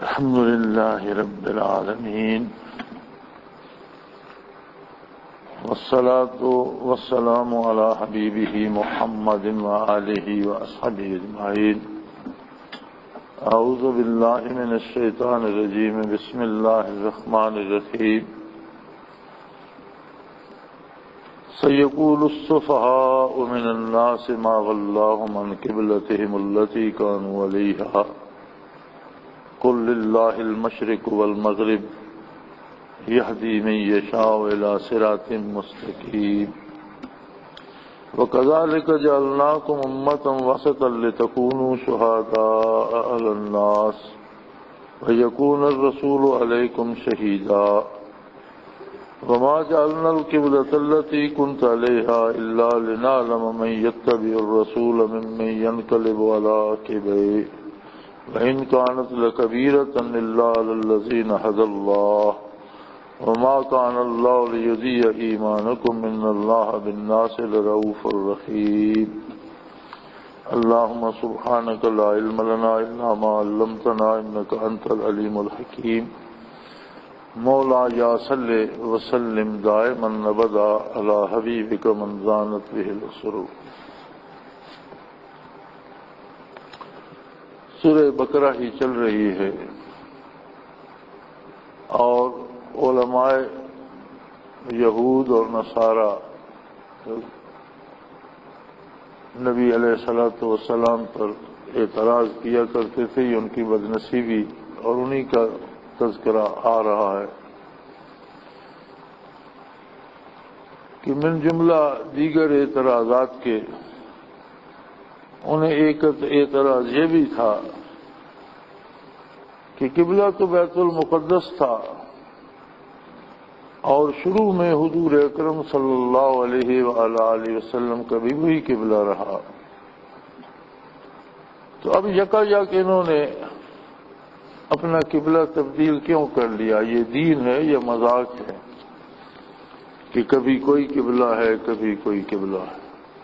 الحمد لله رب العالمين والصلاة والسلام على حبيبه محمد وآله وأصحابه أجمعين. أعوذ بالله من الشيطان الرجيم. بسم الله الرحمن الرحيم. سيقول السفهاء من الناس ما ولاهم عن قبلتهم التي كانوا عليها قل لله المشرق والمغرب يهدي من يشاء إلى صراط مستقيم. وكذلك جعلناكم أمة وسطا لتكونوا شهداء على الناس ويكون الرسول عليكم شهيدا. وما جعلنا القبلة التي كنت عليها إلا لنعلم من يتبع الرسول ممن ينقلب على عقبيه وإن كانت لكبيرة إلا على الذين هدى الله وما كان الله ليضيع إيمانكم إن الله بالناس لرؤوف رحيم. اللهم سبحانك لا علم لنا إلا ما علمتنا إنك أنت العليم الحكيم. مولا یا صلی وسلم دائما ابدا علی حبیبک من زانت به السرور. سورہ بقرہ ہی چل رہی ہے اور علماء یہود اور نصارہ نبی علیہ الصلوۃ والسلام پر اعتراض کیا کرتے تھے. یہ ان کی بدنصیبی اور انہی کا تذکرہ آ رہا ہے کہ من جملہ دیگر اعتراضات کے انہیں ایک اعتراض یہ بھی تھا کہ قبلہ تو بیت المقدس تھا اور شروع میں حضور اکرم صلی اللہ علیہ وآلہ وسلم کا بھی وہی قبلہ رہا. تو اب یکایک انہوں نے اپنا قبلہ تبدیل کیوں کر لیا؟ یہ دین ہے یا مذاق ہے کہ کبھی کوئی قبلہ ہے کبھی کوئی قبلہ ہے؟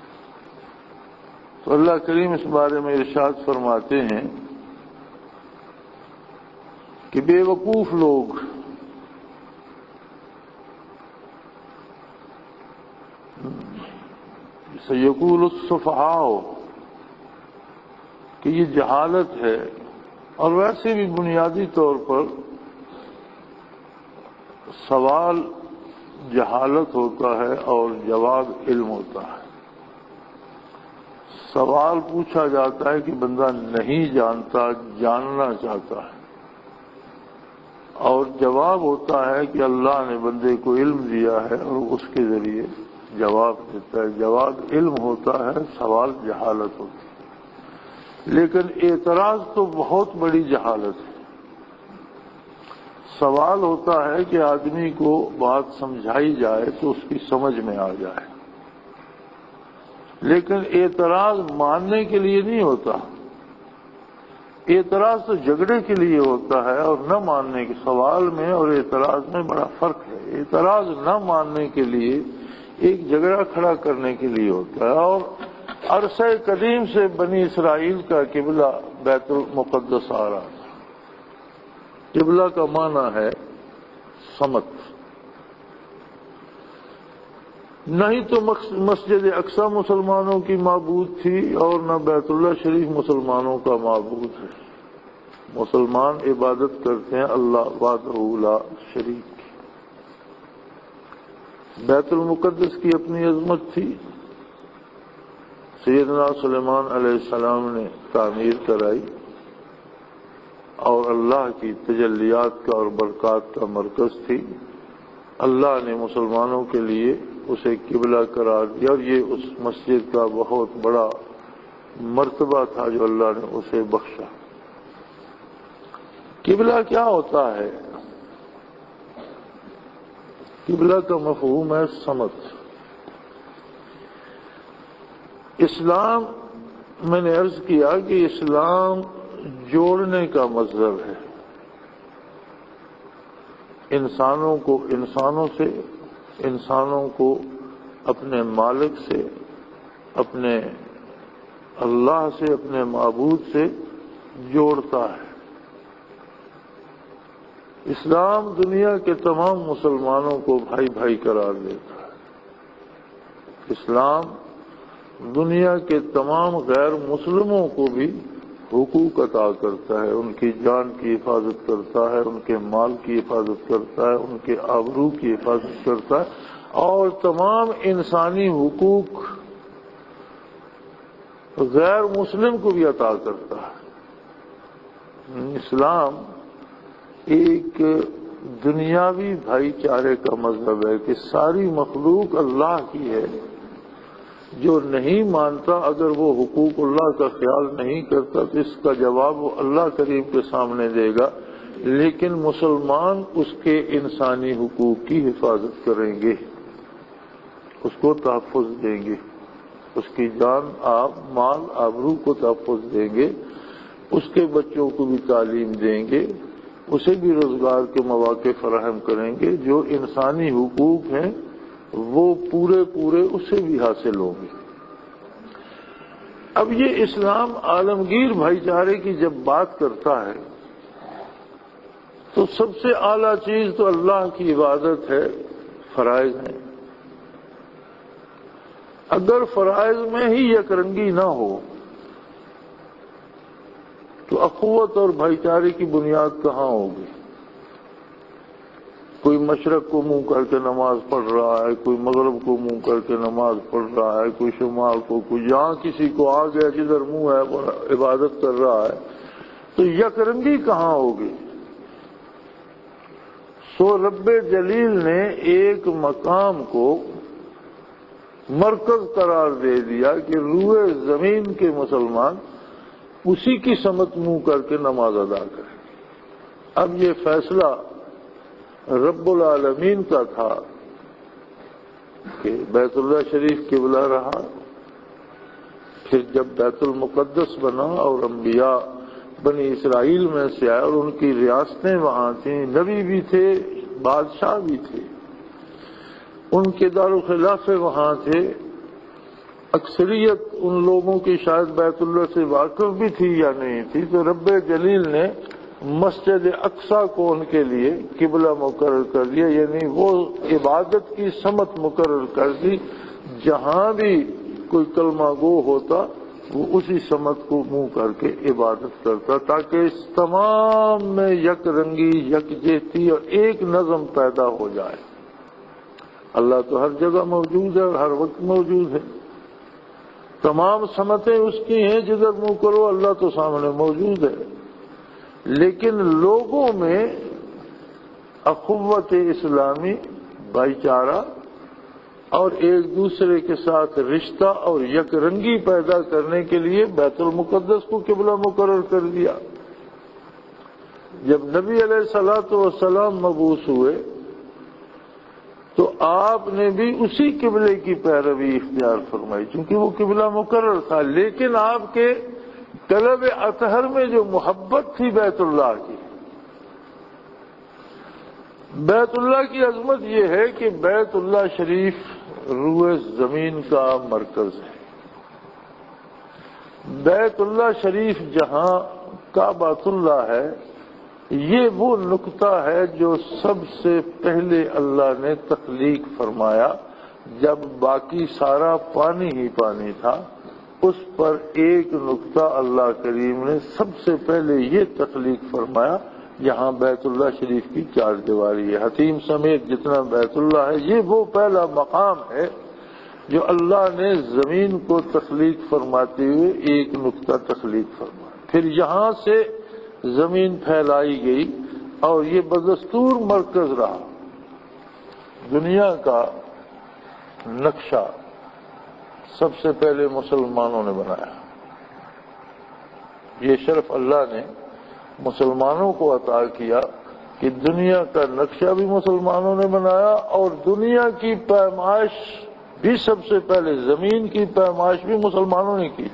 تو اللہ کریم اس بارے میں ارشاد فرماتے ہیں کہ بے وقوف لوگ سیقول السفہاء کہ یہ جہالت ہے. اور ویسے بھی بنیادی طور پر سوال جہالت ہوتا ہے اور جواب علم ہوتا ہے. سوال پوچھا جاتا ہے کہ بندہ نہیں جانتا، جاننا چاہتا ہے، اور جواب ہوتا ہے کہ اللہ نے بندے کو علم دیا ہے اور اس کے ذریعے جواب دیتا ہے. جواب علم ہوتا ہے، سوال جہالت ہوتی ہے. لیکن اعتراض تو بہت بڑی جہالت ہے. سوال ہوتا ہے کہ آدمی کو بات سمجھائی جائے تو اس کی سمجھ میں آ جائے، لیکن اعتراض ماننے کے لیے نہیں ہوتا. اعتراض تو جھگڑے کے لیے ہوتا ہے اور نہ ماننے کے. سوال میں اور اعتراض میں بڑا فرق ہے. اعتراض نہ ماننے کے لیے ایک جھگڑا کھڑا کرنے کے لیے ہوتا ہے. اور عرصہ قدیم سے بنی اسرائیل کا قبلہ بیت المقدس آ رہا تھا. قبلہ کا معنی ہے سمت. نہیں تو مسجد اقصی مسلمانوں کی معبود تھی اور نہ بیت اللہ شریف مسلمانوں کا معبود ہے. مسلمان عبادت کرتے ہیں اللہ وحدہ لا شریک کی. بیت المقدس کی اپنی عظمت تھی. سیدنا سلیمان علیہ السلام نے تعمیر کرائی اور اللہ کی تجلیات کا اور برکات کا مرکز تھی. اللہ نے مسلمانوں کے لیے اسے قبلہ قرار دیا اور یہ اس مسجد کا بہت بڑا مرتبہ تھا جو اللہ نے اسے بخشا. قبلہ کیا ہوتا ہے؟ قبلہ کا مفہوم ہے سمت. اسلام، میں نے عرض کیا کہ اسلام جوڑنے کا مصدر ہے. انسانوں کو انسانوں سے، انسانوں کو اپنے مالک سے، اپنے اللہ سے، اپنے معبود سے جوڑتا ہے. اسلام دنیا کے تمام مسلمانوں کو بھائی بھائی قرار دیتا ہے۔ اسلام دنیا کے تمام غیر مسلموں کو بھی حقوق عطا کرتا ہے، ان کی جان کی حفاظت کرتا ہے، ان کے مال کی حفاظت کرتا ہے، ان کے آبرو کی حفاظت کرتا ہے، اور تمام انسانی حقوق غیر مسلم کو بھی عطا کرتا ہے۔ اسلام ایک دنیاوی بھائی چارے کا مذہب ہے کہ ساری مخلوق اللہ کی ہے، جو نہیں مانتا اگر وہ حقوق اللہ کا خیال نہیں کرتا تو اس کا جواب وہ اللہ کریم کے سامنے دے گا، لیکن مسلمان اس کے انسانی حقوق کی حفاظت کریں گے، اس کو تحفظ دیں گے، اس کی جان مال آبرو کو تحفظ دیں گے، اس کے بچوں کو بھی تعلیم دیں گے، اسے بھی روزگار کے مواقع فراہم کریں گے، جو انسانی حقوق ہیں وہ پورے اسے بھی حاصل ہوں گے۔ اب یہ اسلام عالمگیر بھائی چارے کی جب بات کرتا ہے تو سب سے اعلیٰ چیز تو اللہ کی عبادت ہے، فرائض ہیں۔ اگر فرائض میں ہی یک رنگی نہ ہو تو اخوت اور بھائی چارے کی بنیاد کہاں ہوگی؟ کوئی مشرق کو منہ کر کے نماز پڑھ رہا ہے، کوئی مغرب کو منہ کر کے نماز پڑھ رہا ہے، کوئی شمال کو، کوئی یہاں کسی کو آ گیا جدھر منہ ہے وہ عبادت کر رہا ہے، تو یک رنگی کہاں ہوگی؟ سو رب جلیل نے ایک مقام کو مرکز قرار دے دیا کہ روئے زمین کے مسلمان اسی کی سمت منہ کر کے نماز ادا کریں۔ اب یہ فیصلہ رب العالمین کا تھا کہ بیت اللہ شریف قبلہ رہا، پھر جب بیت المقدس بنا اور انبیاء بنی اسرائیل میں سے آئے اور ان کی ریاستیں وہاں تھیں، نبی بھی تھے، بادشاہ بھی تھے، ان کے دارالخلافے وہاں تھے، اکثریت ان لوگوں کی شاید بیت اللہ سے واقف بھی تھی یا نہیں تھی، تو رب جلیل نے مسجد اقصی کو ان کے لیے قبلہ مقرر کر دیا، یعنی وہ عبادت کی سمت مقرر کر دی، جہاں بھی کوئی کلمہ گو ہوتا وہ اسی سمت کو منہ کر کے عبادت کرتا، تاکہ اس تمام میں یک رنگی، یکجہتی اور ایک نظم پیدا ہو جائے۔ اللہ تو ہر جگہ موجود ہے اور ہر وقت موجود ہے، تمام سمتیں اس کی ہیں، جدھر منہ کرو اللہ تو سامنے موجود ہے، لیکن لوگوں میں اخوت اسلامی، بھائی چارہ اور ایک دوسرے کے ساتھ رشتہ اور یک رنگی پیدا کرنے کے لیے بیت المقدس کو قبلہ مقرر کر دیا۔ جب نبی علیہ الصلوۃ والسلام مبعوث ہوئے تو آپ نے بھی اسی قبلے کی پیروی اختیار فرمائی، چونکہ وہ قبلہ مقرر تھا، لیکن آپ کے طلب اطہر میں جو محبت تھی بیت اللہ کی، بیت اللہ کی عظمت یہ ہے کہ بیت اللہ شریف روئے زمین کا مرکز ہے۔ بیت اللہ شریف جہاں کعبۃ اللہ ہے، یہ وہ نقطہ ہے جو سب سے پہلے اللہ نے تخلیق فرمایا، جب باقی سارا پانی ہی پانی تھا، اس پر ایک نقطہ اللہ کریم نے سب سے پہلے یہ تخلیق فرمایا، یہاں بیت اللہ شریف کی چار دیواری ہے، حتیم سمیت جتنا بیت اللہ ہے، یہ وہ پہلا مقام ہے جو اللہ نے زمین کو تخلیق فرماتے ہوئے ایک نقطہ تخلیق فرمایا، پھر یہاں سے زمین پھیلائی گئی اور یہ بدستور مرکز رہا۔ دنیا کا نقشہ سب سے پہلے مسلمانوں نے بنایا، یہ شرف اللہ نے مسلمانوں کو عطا کیا کہ دنیا کا نقشہ بھی مسلمانوں نے بنایا اور دنیا کی پیمائش بھی سب سے پہلے، زمین کی پیمائش بھی مسلمانوں نے کی۔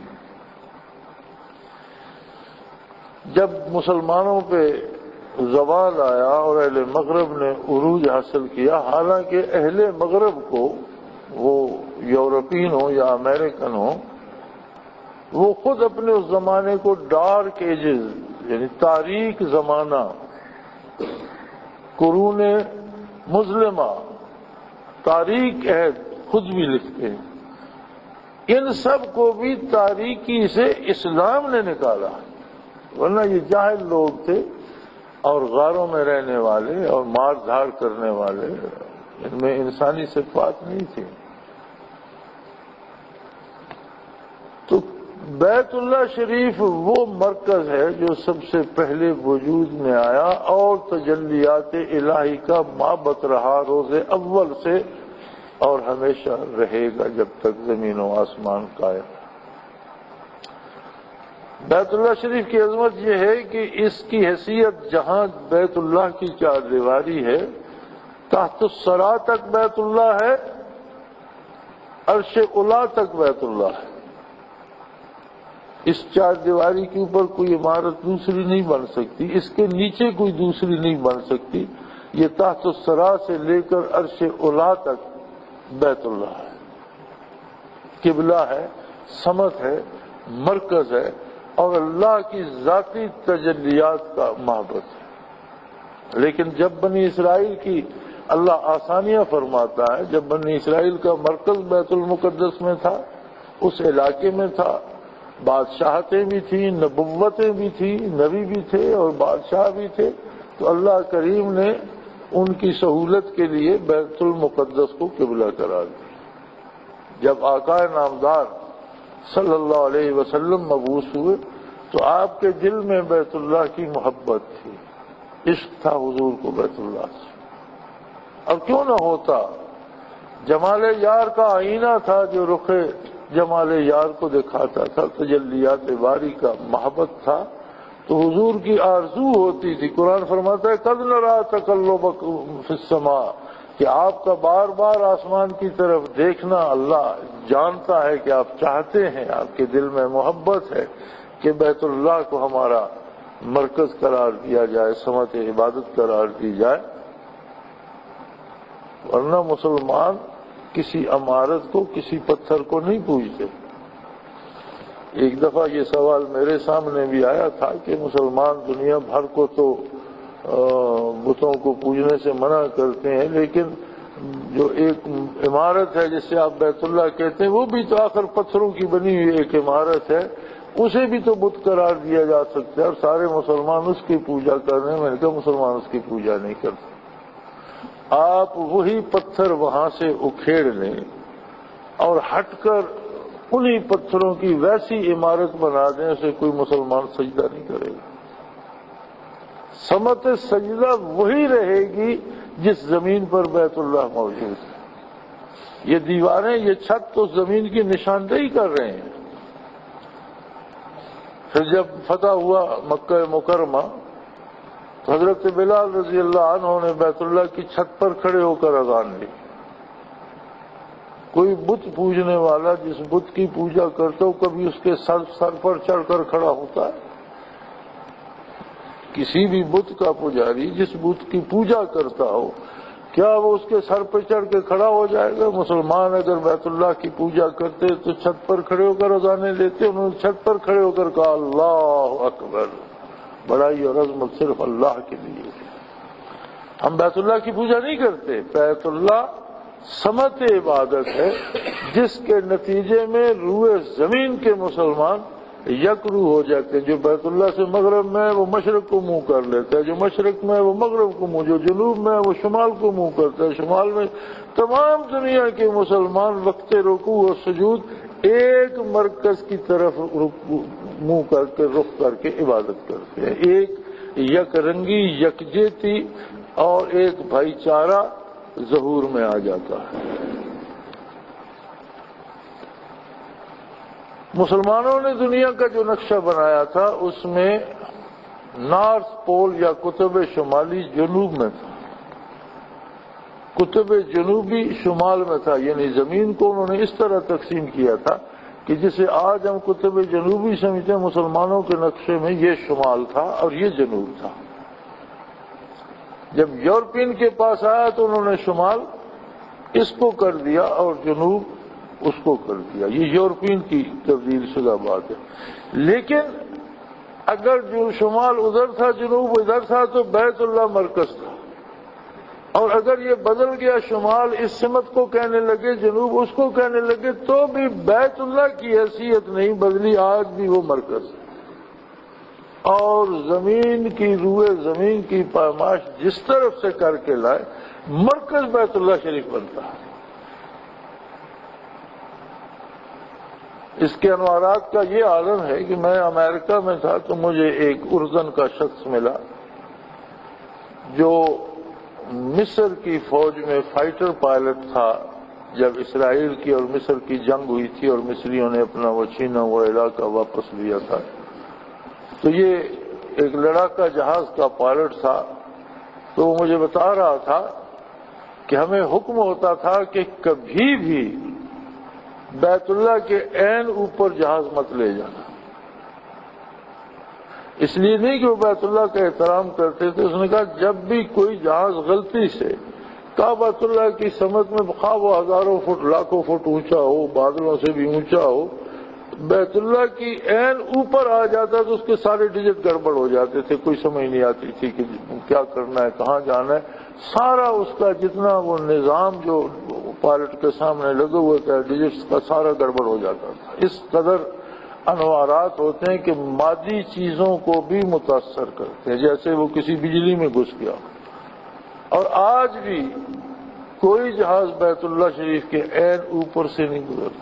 جب مسلمانوں پہ زوال آیا اور اہل مغرب نے عروج حاصل کیا، حالانکہ اہل مغرب کو، وہ یورپین ہو یا امریکن ہو، وہ خود اپنے اس زمانے کو ڈارک ایجز یعنی تاریک زمانہ قرون مظلمہ، تاریک عہد خود بھی لکھتے ہیں، ان سب کو بھی تاریکی سے اسلام نے نکالا، ورنہ یہ جاہل لوگ تھے اور غاروں میں رہنے والے اور مار دھاڑ کرنے والے، ان میں انسانی صفات نہیں تھی۔ تو بیت اللہ شریف وہ مرکز ہے جو سب سے پہلے وجود میں آیا اور تجلیات الہی کا مابعث رہا روز اول سے، اور ہمیشہ رہے گا جب تک زمین و آسمان قائم ہے۔ بیت اللہ شریف کی عظمت یہ ہے کہ اس کی حیثیت جہاں بیت اللہ کی چار دیواری ہے، تحت الثری تک بیت اللہ ہے، عرش اولی تک بیت اللہ ہے۔ اس چار دیواری کے اوپر کوئی عمارت دوسری نہیں بن سکتی، اس کے نیچے کوئی دوسری نہیں بن سکتی۔ یہ تحت الثری سے لے کر عرش اولی تک بیت اللہ ہے، قبلہ ہے، سمت ہے، مرکز ہے، اور اللہ کی ذاتی تجلیات کا معبد ہے۔ لیکن جب بنی اسرائیل کی اللہ آسانیاں فرماتا ہے، جب بنی اسرائیل کا مرکز بیت المقدس میں تھا، اس علاقے میں تھا، بادشاہتیں بھی تھیں، نبوتیں بھی تھیں، نبی بھی تھے اور بادشاہ بھی تھے، تو اللہ کریم نے ان کی سہولت کے لیے بیت المقدس کو قبلہ قرار دیا۔ جب آقا نامدار صلی اللہ علیہ وسلم مبعوث ہوئے تو آپ کے دل میں بیت اللہ کی محبت تھی، عشق تھا حضور کو بیت اللہ سے۔ اب کیوں نہ ہوتا، جمال یار کا آئینہ تھا جو رخ جمال یار کو دکھاتا تھا، تجلیات باری کا محبت تھا، تو حضور کی آرزو ہوتی تھی۔ قرآن فرماتا ہے قد نری تقلبکم فی السماء، کہ آپ کا بار بار آسمان کی طرف دیکھنا اللہ جانتا ہے کہ آپ چاہتے ہیں، آپ کے دل میں محبت ہے کہ بیت اللہ کو ہمارا مرکز قرار دیا جائے، سمت عبادت قرار دی جائے۔ ورنہ مسلمان کسی عمارت کو، کسی پتھر کو نہیں پوجتے۔ ایک دفعہ یہ سوال میرے سامنے بھی آیا تھا کہ مسلمان دنیا بھر کو تو بتوں کو پوجنے سے منع کرتے ہیں، لیکن جو ایک عمارت ہے جسے آپ بیت اللہ کہتے ہیں، وہ بھی تو آخر پتھروں کی بنی ہوئی ایک عمارت ہے، اسے بھی تو بت قرار دیا جا سکتا ہے اور سارے مسلمان اس کی پوجا کر رہے ہیں۔ میں نے کہا مسلمان اس کی پوجا نہیں کرتے، آپ وہی پتھر وہاں سے اکھیڑ لیں اور ہٹ کر انہی پتھروں کی ویسی عمارت بنا دیں، اسے کوئی مسلمان سجدہ نہیں کرے گا۔ سمت سجدہ وہی رہے گی جس زمین پر بیت اللہ موجود ہے۔ یہ دیواریں، یہ چھت تو زمین کی نشاندہی کر رہے ہیں۔ پھر جب فتح ہوا مکہ مکرمہ تو حضرت بلال رضی اللہ عنہ نے بیت اللہ کی چھت پر کھڑے ہو کر اذان دی۔ کوئی بت پوجنے والا جس بت کی پوجا کرتا ہو، کبھی اس کے سر پر چڑھ کر کھڑا ہوتا ہے؟ کسی بھی بت کا پجاری جس بت کی پوجا کرتا ہو، کیا وہ اس کے سر پہ چڑھ کے کھڑا ہو جائے گا؟ مسلمان اگر بیت اللہ کی پوجا کرتے تو چھت پر کھڑے ہو کر اذانیں دیتے۔ انہوں نے چھت پر کھڑے ہو کر کہا اللہ اکبر، بڑائی اور عظمت صرف اللہ کے لیے۔ ہم بیت اللہ کی پوجا نہیں کرتے۔ بیت اللہ سمت عبادت ہے جس کے نتیجے میں روئے زمین کے مسلمان یک روح ہو جاتے ہیں۔ جو بیت اللہ سے مغرب میں ہے وہ مشرق کو منہ کر لیتا ہے، جو مشرق میں ہے وہ مغرب کو منہ، جو جنوب میں ہے وہ شمال کو منہ کرتا ہے، شمال میں تمام دنیا کے مسلمان وقت رکوع اور سجود ایک مرکز کی طرف منہ کر کے رخ کر کے عبادت کرتے ہیں۔ ایک یک رنگی، یکجہتی اور ایک بھائی چارہ ظہور میں آ جاتا ہے۔ مسلمانوں نے دنیا کا جو نقشہ بنایا تھا اس میں نارتھ پول یا قطب شمالی جنوب میں تھا، قطب جنوبی شمال میں تھا، یعنی زمین کو انہوں نے اس طرح تقسیم کیا تھا کہ جسے آج ہم قطب جنوبی سمجھتے ہیں، مسلمانوں کے نقشے میں یہ شمال تھا اور یہ جنوب تھا۔ جب یورپین کے پاس آیا تو انہوں نے شمال اس کو کر دیا اور جنوب اس کو کر دیا۔ یہ یورپین کی تبدیل شدہ بات ہے۔ لیکن اگر جو شمال ادھر تھا جنوب ادھر تھا تو بیت اللہ مرکز تھا۔ اور اگر یہ بدل گیا، شمال اس سمت کو کہنے لگے، جنوب اس کو کہنے لگے، تو بھی بیت اللہ کی حیثیت نہیں بدلی، آج بھی وہ مرکز ہے۔ اور زمین کی روئے زمین کی پیمائش جس طرف سے کر کے لائے، مرکز بیت اللہ شریف بنتا ہے۔ اس کے انوارات کا یہ عالم ہے کہ میں امریکہ میں تھا تو مجھے ایک اردن کا شخص ملا جو مصر کی فوج میں فائٹر پائلٹ تھا جب اسرائیل کی اور مصر کی جنگ ہوئی تھی اور مصریوں نے اپنا وہ چھینا ہوا علاقہ واپس لیا تھا۔ تو یہ ایک لڑاکا جہاز کا پائلٹ تھا، تو وہ مجھے بتا رہا تھا کہ ہمیں حکم ہوتا تھا کہ کبھی بھی بیت اللہ کے عین اوپر جہاز مت لے جانا۔ اس لیے نہیں کہ وہ بیت اللہ کا احترام کرتے تھے، اس نے کہا جب بھی کوئی جہاز غلطی سے کعبۃ اللہ کی سمت میں، خواہ وہ ہزاروں فٹ لاکھوں فٹ اونچا ہو، بادلوں سے بھی اونچا ہو، بیت اللہ کی عین اوپر آ جاتا تو اس کے سارے ڈیجٹ گڑبڑ ہو جاتے تھے، کوئی سمجھ نہیں آتی تھی کہ کیا کرنا ہے، کہاں جانا ہے، سارا اس کا جتنا وہ نظام جو پائلٹ کے سامنے لگے ہوئے تھے ڈیجٹس کا سارا گڑبڑ ہو جاتا تھا۔ اس قدر انوارات ہوتے ہیں کہ مادی چیزوں کو بھی متاثر کرتے ہیں، جیسے وہ کسی بجلی میں گھس گیا۔ اور آج بھی کوئی جہاز بیت اللہ شریف کے عین اوپر سے نہیں گزرتا۔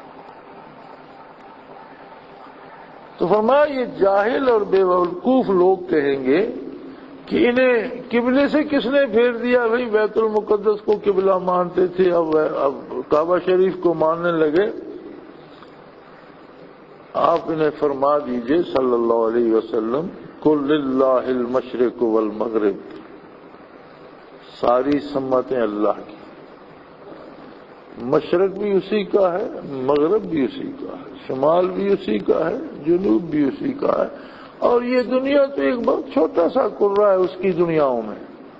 تو فرمایا یہ جاہل اور بے وقوف لوگ کہیں گے کہ انہیں قبلے سے کس نے پھیر دیا؟ بھئی بیت المقدس کو قبلہ مانتے تھے، اب کعبہ شریف کو ماننے لگے۔ آپ انہیں فرما دیجئے صلی اللہ علیہ وسلم، قل للہ المشرق والمغرب، ساری سمتیں اللہ کی، مشرق بھی اسی کا ہے، مغرب بھی اسی کا ہے، شمال بھی اسی کا ہے، جنوب بھی اسی کا ہے، اور یہ دنیا تو ایک بہت چھوٹا سا قرہ ہے اس کی دنیاؤں میں۔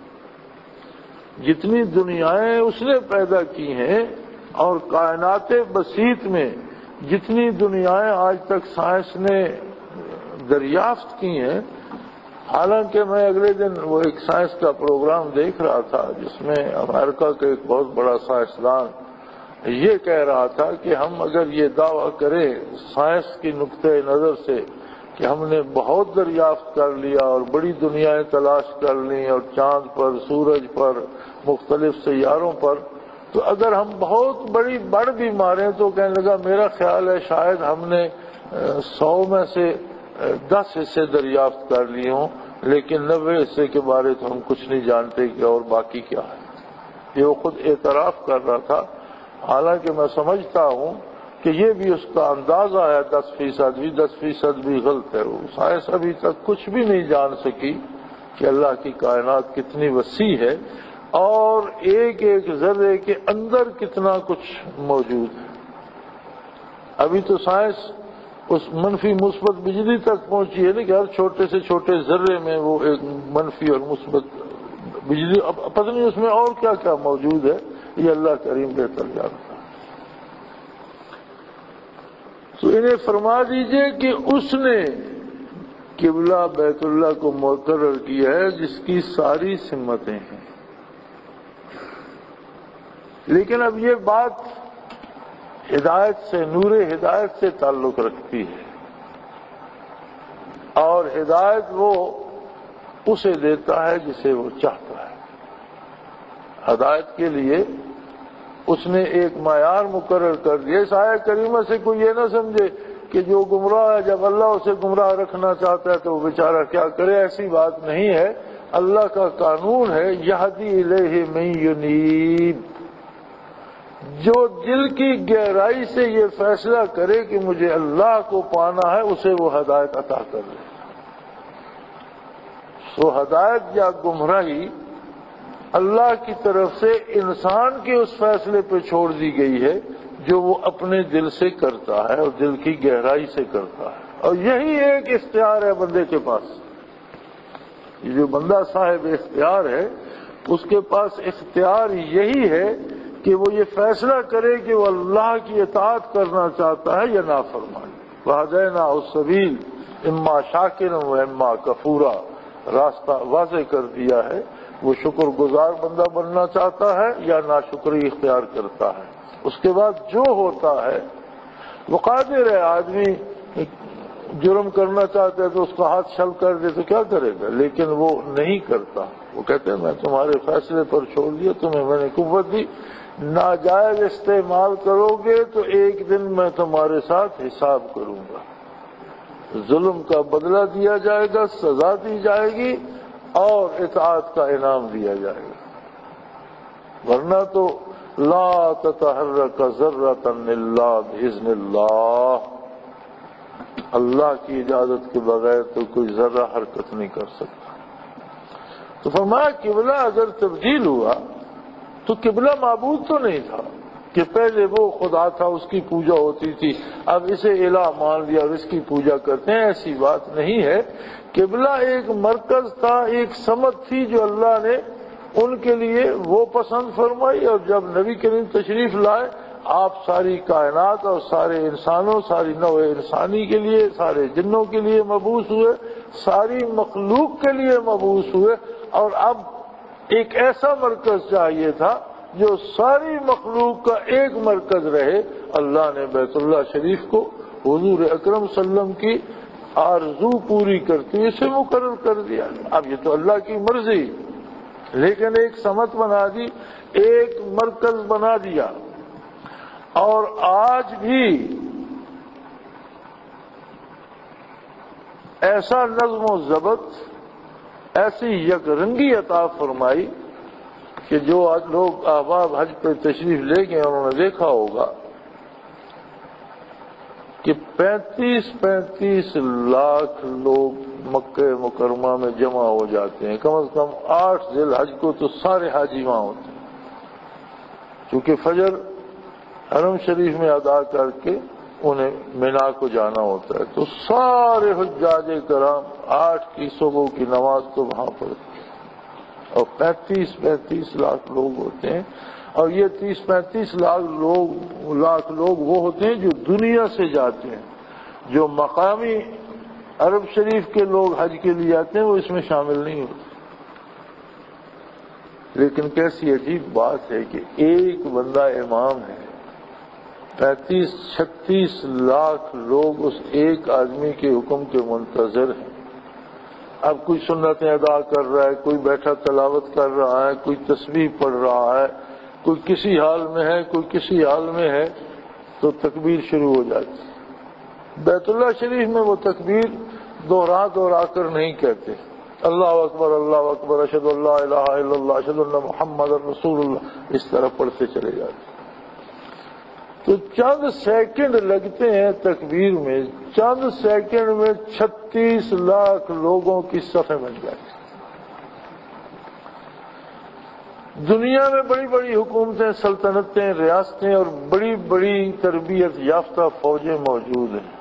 جتنی دنیایں اس نے پیدا کی ہیں اور کائنات بسیط میں جتنی دنیایں آج تک سائنس نے دریافت کی ہیں، حالانکہ میں اگلے دن وہ ایک سائنس کا پروگرام دیکھ رہا تھا جس میں امریکہ کا ایک بہت بڑا سائنسدان یہ کہہ رہا تھا کہ ہم اگر یہ دعویٰ کریں سائنس کی نقطۂ نظر سے کہ ہم نے بہت دریافت کر لیا اور بڑی دنیایں تلاش کر لیں اور چاند پر، سورج پر، مختلف سیاروں پر، تو اگر ہم بہت بڑھ بھی ماریں تو کہنے لگا میرا خیال ہے شاید ہم نے 100 میں سے 10 حصے دریافت کر لیے ہوں، لیکن 90 حصے کے بارے تو ہم کچھ نہیں جانتے کہ اور باقی کیا ہے۔ یہ وہ خود اعتراف کر رہا تھا، حالانکہ میں سمجھتا ہوں کہ یہ بھی اس کا اندازہ ہے 10% بھی غلط ہے۔ وہ سائنس ابھی تک کچھ بھی نہیں جان سکی کہ اللہ کی کائنات کتنی وسیع ہے اور ایک ایک ذرے کے اندر کتنا کچھ موجود ہے۔ ابھی تو سائنس اس منفی مثبت بجلی تک پہنچی ہے نا کہ ہر چھوٹے سے چھوٹے ذرے میں وہ ایک منفی اور مثبت بجلی، اب پتہ نہیں اس میں اور کیا کیا موجود ہے، یہ اللہ کریم بہتر جانتا ہے۔ تو انہیں فرما دیجئے کہ اس نے قبلہ بیت اللہ کو مقرر کیا ہے جس کی ساری سمتیں ہیں۔ لیکن اب یہ بات ہدایت سے، نور ہدایت سے تعلق رکھتی ہے، اور ہدایت وہ اسے دیتا ہے جسے وہ چاہتا ہے۔ ہدایت کے لیے اس نے ایک معیار مقرر کر دیا۔ اس آیت کریمہ سے کوئی یہ نہ سمجھے کہ جو گمراہ ہے جب اللہ اسے گمراہ رکھنا چاہتا ہے تو وہ بیچارہ کیا کرے، ایسی بات نہیں ہے۔ اللہ کا قانون ہے یہدی الیہ من ینیب، جو دل کی گہرائی سے یہ فیصلہ کرے کہ مجھے اللہ کو پانا ہے، اسے وہ ہدایت عطا کر دے۔ سو ہدایت یا گمراہی اللہ کی طرف سے انسان کے اس فیصلے پہ چھوڑ دی گئی ہے جو وہ اپنے دل سے کرتا ہے اور دل کی گہرائی سے کرتا ہے، اور یہی ایک اختیار ہے بندے کے پاس۔ یہ جو بندہ صاحب اختیار ہے اس کے پاس اختیار یہی ہے کہ وہ یہ فیصلہ کرے کہ وہ اللہ کی اطاعت کرنا چاہتا ہے یا نافرمانی۔ وَهَدَيْنَاهُ السَّبِيلَ اما شاکرا و اما کفورا، راستہ واضح کر دیا ہے وہ شکر گزار بندہ بننا چاہتا ہے یا ناشکری اختیار کرتا ہے۔ اس کے بعد جو ہوتا ہے وہ قادر ہے، آدمی جرم کرنا چاہتا ہے تو اس کا ہاتھ چھل کر دے تو کیا کرے گا، لیکن وہ نہیں کرتا۔ وہ کہتے ہیں میں تمہارے فیصلے پر چھوڑ دیا، تمہیں میں نے قوت دی، ناجائز استعمال کرو گے تو ایک دن میں تمہارے ساتھ حساب کروں گا، ظلم کا بدلہ دیا جائے گا، سزا دی جائے گی اور اطاعت کا انعام دیا جائے گا، ورنہ تو لا تتحرک ذرۃ الا باذن اللہ، اللہ کی اجازت کے بغیر تو کوئی ذرہ حرکت نہیں کر سکتا۔ تو فرمایا قبلہ اگر تبدیل ہوا تو قبلہ معبود تو نہیں تھا کہ پہلے وہ خدا تھا اس کی پوجا ہوتی تھی، اب اسے الہ مان لیا اور اس کی پوجا کرتے ہیں، ایسی بات نہیں ہے۔ قبلہ ایک مرکز تھا، ایک سمت تھی جو اللہ نے ان کے لیے وہ پسند فرمائی، اور جب نبی کریم تشریف لائے آپ ساری کائنات اور سارے انسانوں، ساری نوع انسانی کے لیے، سارے جنوں کے لیے مبعوث ہوئے، ساری مخلوق کے لیے مبعوث ہوئے، اور اب ایک ایسا مرکز چاہیے تھا جو ساری مخلوق کا ایک مرکز رہے۔ اللہ نے بیت اللہ شریف کو حضور اکرم صلی اللہ علیہ وسلم کی آرزو پوری کرتے ہوئے اسے مقرر کر دیا۔ اب یہ تو اللہ کی مرضی، لیکن ایک سمت بنا دی، ایک مرکز بنا دیا۔ اور آج بھی ایسا نظم و ضبط، ایسی یک رنگی عطا فرمائی کہ جو آج لوگ احباب حج پہ تشریف لے گئے انہوں نے دیکھا ہوگا کہ 35 لاکھ لوگ مکہ مکرمہ میں جمع ہو جاتے ہیں، کم از کم 8 ذی الحج کو تو سارے حاجی وہاں ہوتے ہیں، چونکہ فجر حرم شریف میں ادا کر کے انہیں مینا کو جانا ہوتا ہے، تو سارے حجاج کرام 8 کی صبح کی نماز تو وہاں پڑھتے ہیں، اور 35 لاکھ لوگ ہوتے ہیں، اور یہ 35 لاکھ لوگ وہ ہوتے ہیں جو دنیا سے جاتے ہیں، جو مقامی عرب شریف کے لوگ حج کے لیے آتے ہیں وہ اس میں شامل نہیں ہوتے۔ لیکن کیسی عجیب بات ہے کہ ایک بندہ امام ہے، 35-36 لاکھ لوگ اس ایک آدمی کے حکم کے منتظر ہیں۔ اب کوئی سنتیں ادا کر رہا ہے، کوئی بیٹھا تلاوت کر رہا ہے، کوئی تسبیح پڑھ رہا ہے، کوئی کسی حال میں ہے، کوئی کسی حال میں ہے، تو تکبیر شروع ہو جاتی ہے۔ بیت اللہ شریف میں وہ تکبیر دوہرا کر نہیں کہتے، اللہ اکبر اللہ اکبر اشہد ان لا الہ الا اللہ اشہد ان محمد رسول اللہ، اس طرح پڑھتے چلے جاتے۔ تو چند سیکنڈ لگتے ہیں تکبیر میں، چند سیکنڈ میں 36 لاکھ لوگوں کی صفیں بن جاتی۔ دنیا میں بڑی بڑی حکومتیں، سلطنتیں، ریاستیں اور بڑی بڑی تربیت یافتہ فوجیں موجود ہیں،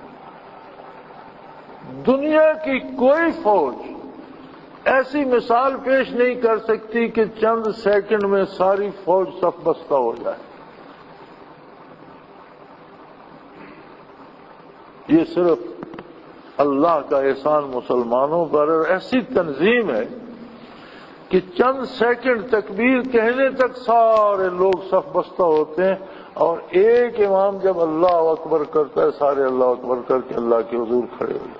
دنیا کی کوئی فوج ایسی مثال پیش نہیں کر سکتی کہ چند سیکنڈ میں ساری فوج صف بستہ ہو جائے۔ یہ صرف اللہ کا احسان مسلمانوں پر، اور ایسی تنظیم ہے کہ چند سیکنڈ تکبیر کہنے تک سارے لوگ صف بستہ ہوتے ہیں، اور ایک امام جب اللہ اکبر کرتا ہے سارے اللہ اکبر کر کے اللہ کے حضور کھڑے ہو جاتے ہیں۔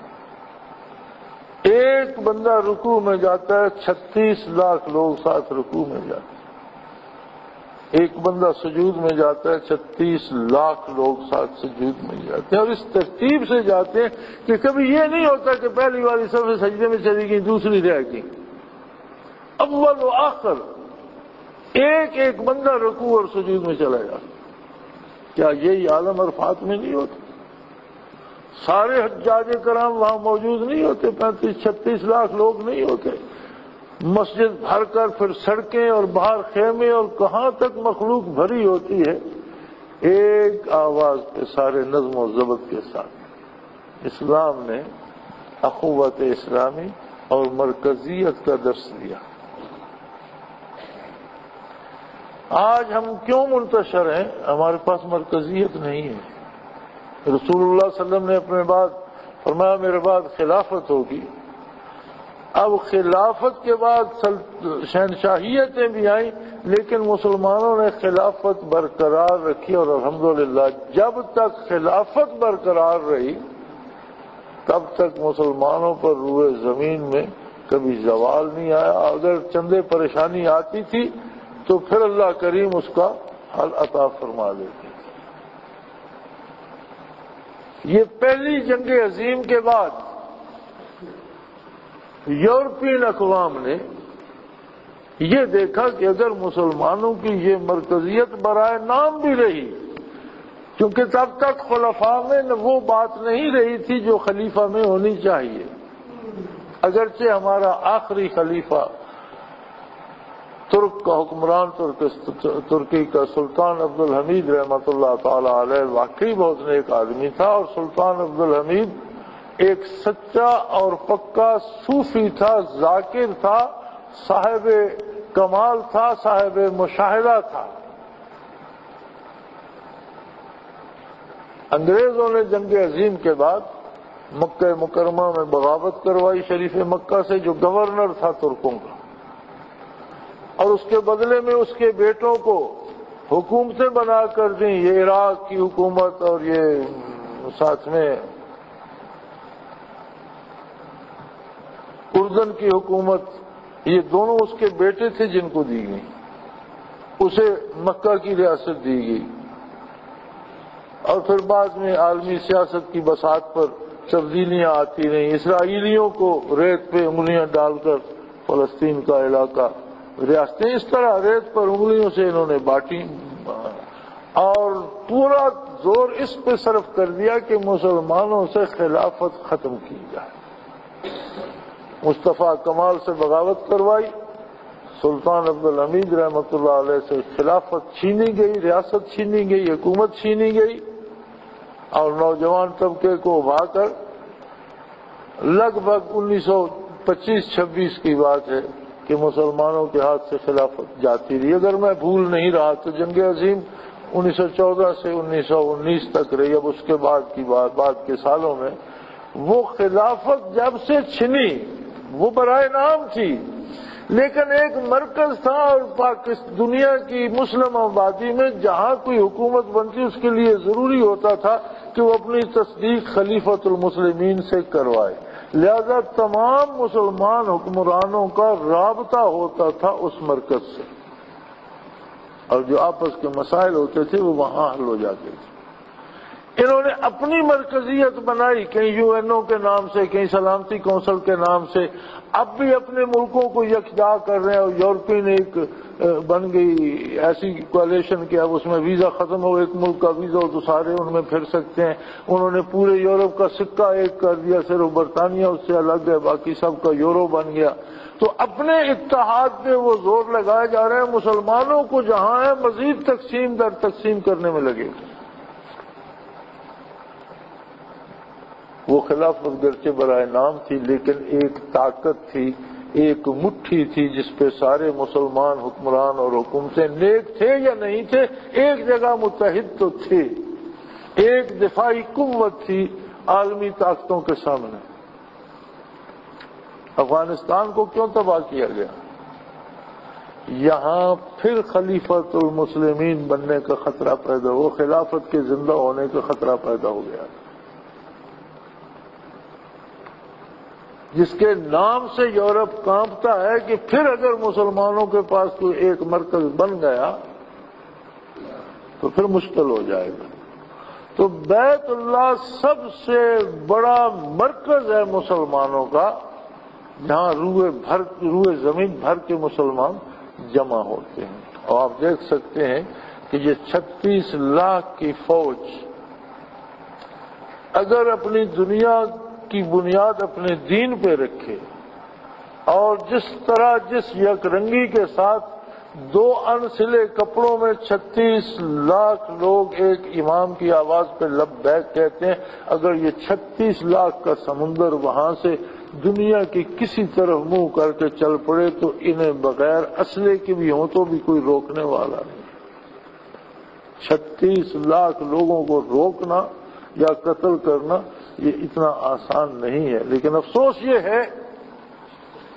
ایک بندہ رکوع میں جاتا ہے 36 لاکھ لوگ ساتھ رکوع میں جاتے ہیں، ایک بندہ سجود میں جاتا ہے 36 لاکھ لوگ ساتھ سجود میں جاتے ہیں، اور اس ترتیب سے جاتے ہیں کہ کبھی یہ نہیں ہوتا کہ پہلی والی صف سجدے میں چلی گئی دوسری رہ گئی، اول و آخر ایک ایک بندہ رکوع اور سجود میں چلا جاتا۔ کیا یہی عالم عرفات میں نہیں ہوتا؟ سارے حجاج کرام وہاں موجود نہیں ہوتے، 35-36 لاکھ لوگ نہیں ہوتے، مسجد بھر کر پھر سڑکیں اور باہر خیمے اور کہاں تک مخلوق بھری ہوتی ہے، ایک آواز پہ سارے نظم و ضبط کے ساتھ۔ اسلام نے اخوت اسلامی اور مرکزیت کا درس دیا۔ آج ہم کیوں منتشر ہیں؟ ہمارے پاس مرکزیت نہیں ہے۔ رسول اللہ صلی اللہ علیہ وسلم نے اپنے بعد فرمایا میرے بعد خلافت ہوگی اب خلافت کے بعد شہنشاہیتیں بھی آئیں، لیکن مسلمانوں نے خلافت برقرار رکھی، اور الحمدللہ جب تک خلافت برقرار رہی تب تک مسلمانوں پر روئے زمین میں کبھی زوال نہیں آیا۔ اگر چندے پریشانی آتی تھی تو پھر اللہ کریم اس کا حل عطا فرما دیتے۔ یہ پہلی جنگ عظیم کے بعد یورپین اقوام نے یہ دیکھا کہ اگر مسلمانوں کی یہ مرکزیت برائے نام بھی رہی، کیونکہ تب تک خلفاء میں وہ بات نہیں رہی تھی جو خلیفہ میں ہونی چاہیے، اگرچہ ہمارا آخری خلیفہ ترک کا حکمران ترکی کا سلطان عبدالحمید رحمۃ اللہ تعالی علیہ واقعی بہت نیک آدمی تھا، اور سلطان عبدالحمید ایک سچا اور پکا صوفی تھا، ذاکر تھا، صاحب کمال تھا، صاحب مشاہدہ تھا۔ انگریزوں نے جنگ عظیم کے بعد مکہ مکرمہ میں بغاوت کروائی شریف مکہ سے، جو گورنر تھا ترکوں کا، اور اس کے بدلے میں اس کے بیٹوں کو حکومتیں بنا کر دیں، یہ عراق کی حکومت اور یہ ساتھ میں اردن کی حکومت، یہ دونوں اس کے بیٹے تھے جن کو دی گئی۔ اسے مکہ کی ریاست دی گئی، اور پھر بعد میں عالمی سیاست کی بساط پر تبدیلیاں آتی رہیں۔ اسرائیلیوں کو ریت پہ انگلیاں ڈال کر فلسطین کا علاقہ، ریاستیں اس طرح ریت پر انگلیوں سے انہوں نے بانٹی، اور پورا زور اس پہ صرف کر دیا کہ مسلمانوں سے خلافت ختم کی جائے۔ مصطفیٰ کمال سے بغاوت کروائی، سلطان عبدالحمید رحمۃ اللہ علیہ سے خلافت چھینی گئی، ریاست چھینی گئی، حکومت چھینی گئی، اور نوجوان طبقے کو ابھا کر لگ بھگ 1925-26 کی بات ہے کہ مسلمانوں کے ہاتھ سے خلافت جاتی رہی۔ اگر میں بھول نہیں رہا تو جنگ عظیم 1914 سے 1919 تک رہی۔ اب اس کے بعد کے سالوں میں وہ خلافت جب سے چھنی، وہ برائے نام تھی، لیکن ایک مرکز تھا، اور دنیا کی مسلم آبادی میں جہاں کوئی حکومت بنتی اس کے لیے ضروری ہوتا تھا کہ وہ اپنی تصدیق خلیفۃ المسلمین سے کروائے، لہذا تمام مسلمان حکمرانوں کا رابطہ ہوتا تھا اس مرکز سے، اور جو آپس کے مسائل ہوتے تھے وہ وہاں حل ہو جاتے تھے۔ انہوں نے اپنی مرکزیت بنائی، کہیں یو این او کے نام سے، کہیں سلامتی کونسل کے نام سے، اب بھی اپنے ملکوں کو یکجا کر رہے ہیں، اور یورپین ایک بن گئی ایسی کولیشن کہ اب اس میں ویزا ختم ہو، ایک ملک کا ویزا ہو تو سارے ان میں پھر سکتے ہیں۔ انہوں نے پورے یورپ کا سکہ ایک کر دیا، صرف برطانیہ اس سے الگ ہے، باقی سب کا یورو بن گیا۔ تو اپنے اتحاد پہ وہ زور لگائے جا رہے ہیں، مسلمانوں کو جہاں ہے مزید تقسیم در تقسیم کرنے میں لگے۔ وہ خلافت گرچہ برائے نام تھی، لیکن ایک طاقت تھی، ایک مٹھی تھی جس پہ سارے مسلمان حکمران اور حکومتیں نیک تھے یا نہیں تھے، ایک جگہ متحد تو تھے، ایک دفاعی قوت تھی عالمی طاقتوں کے سامنے۔ افغانستان کو کیوں تباہ کیا گیا؟ یہاں پھر خلیفۃ المسلمین بننے کا خطرہ پیدا ہوا، خلافت کے زندہ ہونے کا خطرہ پیدا ہو گیا، جس کے نام سے یورپ کانپتا ہے کہ پھر اگر مسلمانوں کے پاس کوئی ایک مرکز بن گیا تو پھر مشکل ہو جائے گا۔ تو بیت اللہ سب سے بڑا مرکز ہے مسلمانوں کا، جہاں روئے زمین بھر کے مسلمان جمع ہوتے ہیں، اور آپ دیکھ سکتے ہیں کہ یہ 36 لاکھ کی فوج اگر اپنی دنیا کی بنیاد اپنے دین پہ رکھے، اور جس طرح جس یک رنگی کے ساتھ 2 انسلے کپڑوں میں 36 لاکھ لوگ ایک امام کی آواز پہ لبیک کہتے ہیں، اگر یہ 36 لاکھ کا سمندر وہاں سے دنیا کی کسی طرف منہ کر کے چل پڑے تو انہیں بغیر اسلحے کے بھی ہوں تو بھی کوئی روکنے والا نہیں۔ 36 لاکھ لوگوں کو روکنا یا قتل کرنا یہ اتنا آسان نہیں ہے، لیکن افسوس یہ ہے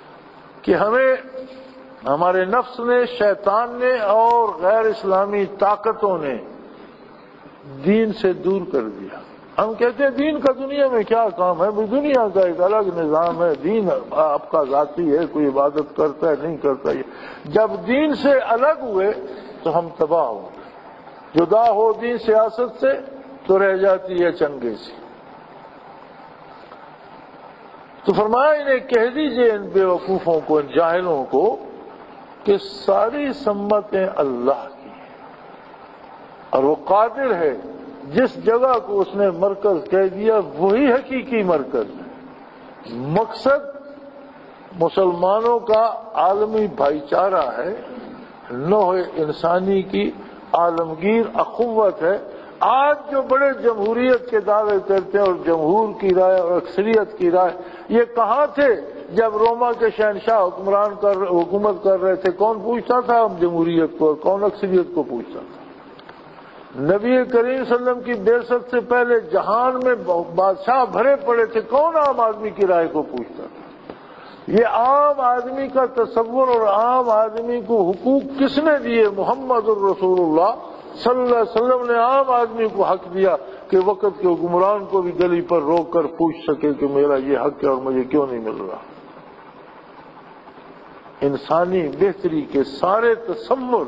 کہ ہمیں ہمارے نفس نے، شیطان نے اور غیر اسلامی طاقتوں نے دین سے دور کر دیا۔ ہم کہتے ہیں دین کا دنیا میں کیا کام ہے، دنیا کا ایک الگ نظام ہے، دین آپ کا ذاتی ہے، کوئی عبادت کرتا ہے نہیں کرتا۔ جب دین سے الگ ہوئے تو ہم تباہ ہو گئے۔ جدا ہو دین سیاست سے تو رہ جاتی ہے چنگے سے۔ تو فرمایا انہیں کہہ دیجئے ان بے وقوفوں کو، ان جاہلوں کو، کہ ساری سمتیں اللہ کی ہیں اور وہ قادر ہے جس جگہ کو اس نے مرکز کہہ دیا وہی حقیقی مرکز ہے۔ مقصد مسلمانوں کا عالمی بھائی چارہ ہے، نوع انسانی کی عالمگیر اخوت ہے۔ آج جو بڑے جمہوریت کے دعوے کرتے ہیں اور جمہور کی رائے اور اکثریت کی رائے، یہ کہاں تھے جب روما کے شہنشاہ حکومت کر رہے تھے؟ کون پوچھتا تھا ہم جمہوریت کو، اور کون اکثریت کو پوچھتا تھا؟ نبی کریم صلی اللہ علیہ وسلم کی بعثت سے پہلے جہان میں بادشاہ بھرے پڑے تھے، کون عام آدمی کی رائے کو پوچھتا تھا؟ یہ عام آدمی کا تصور اور عام آدمی کو حقوق کس نے دیے؟ محمد الرسول اللہ صلی اللہ علیہ وسلم نے عام آدمی کو حق دیا کہ وقت کے حکمران کو بھی گلی پر روک کر پوچھ سکے کہ میرا یہ حق ہے اور مجھے کیوں نہیں مل رہا۔ انسانی بہتری کے سارے تصور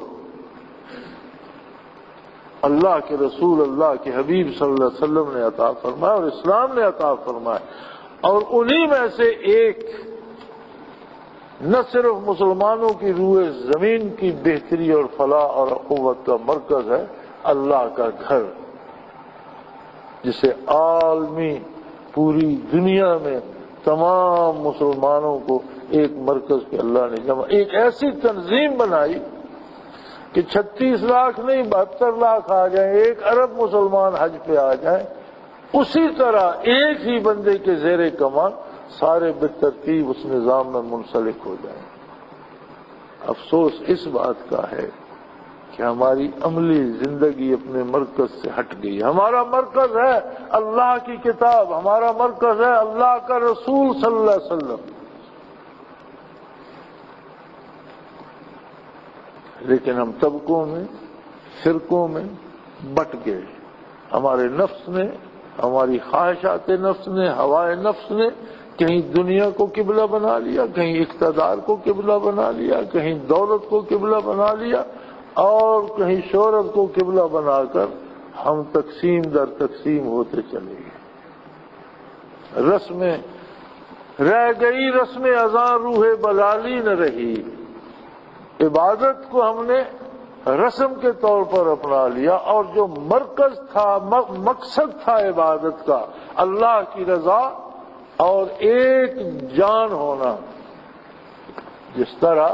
اللہ کے رسول، اللہ کے حبیب صلی اللہ علیہ وسلم نے عطا فرمایا اور اسلام نے عطا فرمایا، اور انہی میں سے ایک نہ صرف مسلمانوں کی روح زمین کی بہتری اور فلاح اور قوت کا مرکز ہے، اللہ کا گھر، جسے عالمی پوری دنیا میں تمام مسلمانوں کو ایک مرکز پہ اللہ نے جمع، ایک ایسی تنظیم بنائی کہ 36 لاکھ نہیں 72 لاکھ آ جائیں، 1 ارب مسلمان حج پہ آ جائیں، اسی طرح ایک ہی بندے کے زیر کمان سارے بالترتیب اس نظام میں منسلک ہو جائیں۔ افسوس اس بات کا ہے کہ ہماری عملی زندگی اپنے مرکز سے ہٹ گئی۔ ہمارا مرکز ہے اللہ کی کتاب، ہمارا مرکز ہے اللہ کا رسول صلی اللہ علیہ وسلم، لیکن ہم طبقوں میں، فرقوں میں بٹ گئے۔ ہمارے نفس نے، ہماری خواہشات نفس نے، ہوائے نفس نے کہیں دنیا کو قبلہ بنا لیا، کہیں اقتدار کو قبلہ بنا لیا، کہیں دولت کو قبلہ بنا لیا، اور کہیں شہرت کو قبلہ بنا کر ہم تقسیم در تقسیم ہوتے چلے گئے۔ رسمیں رہ گئی، رسم اذاں روح بلالی نہ رہی۔ عبادت کو ہم نے رسم کے طور پر اپنا لیا، اور جو مرکز تھا، مقصد تھا عبادت کا، اللہ کی رضا اور ایک جان ہونا۔ جس طرح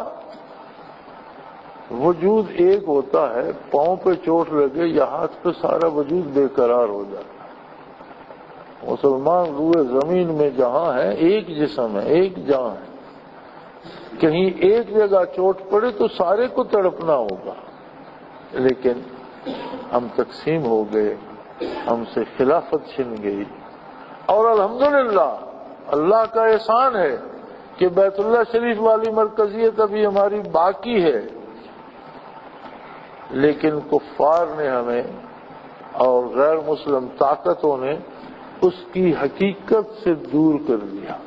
وجود ایک ہوتا ہے، پاؤں پہ چوٹ لگے یا ہاتھ پہ سارا وجود بے قرار ہو جاتا ہے۔ مسلمان روئے زمین میں جہاں ہے ایک جسم ہے، ایک جان ہے، کہیں ایک جگہ چوٹ پڑے تو سارے کو تڑپنا ہوگا، لیکن ہم تقسیم ہو گئے، ہم سے خلافت چھن گئی۔ اور الحمدللہ اللہ کا احسان ہے کہ بیت اللہ شریف والی مرکزیت ابھی ہماری باقی ہے، لیکن کفار نے ہمیں اور غیر مسلم طاقتوں نے اس کی حقیقت سے دور کر دیا۔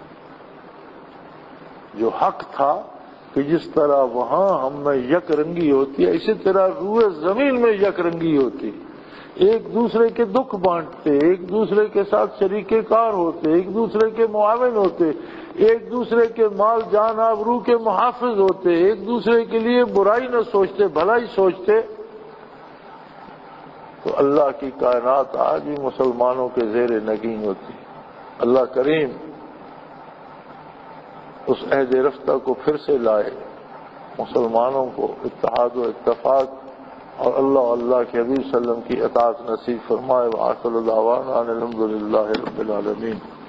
جو حق تھا کہ جس طرح وہاں ہم میں یک رنگی ہوتی ہے، اسی طرح روح زمین میں یک رنگی ہوتی، ایک دوسرے کے دکھ بانٹتے، ایک دوسرے کے ساتھ شریک کار ہوتے، ایک دوسرے کے معاون ہوتے، ایک دوسرے کے مال جان آبرو کے محافظ ہوتے، ایک دوسرے کے لیے برائی نہ سوچتے بھلائی سوچتے۔ تو اللہ کی کائنات آج بھی مسلمانوں کے زیر نگین ہوتی۔ اللہ کریم اس عہد رفتہ کو پھر سے لائے، مسلمانوں کو اتحاد و اتفاق اور اللہ کے حبیب صلی اللہ علیہ وسلم کی اطاعت نصیب فرمائے۔ وآخر دعوانا الحمد للہ رب العالمین۔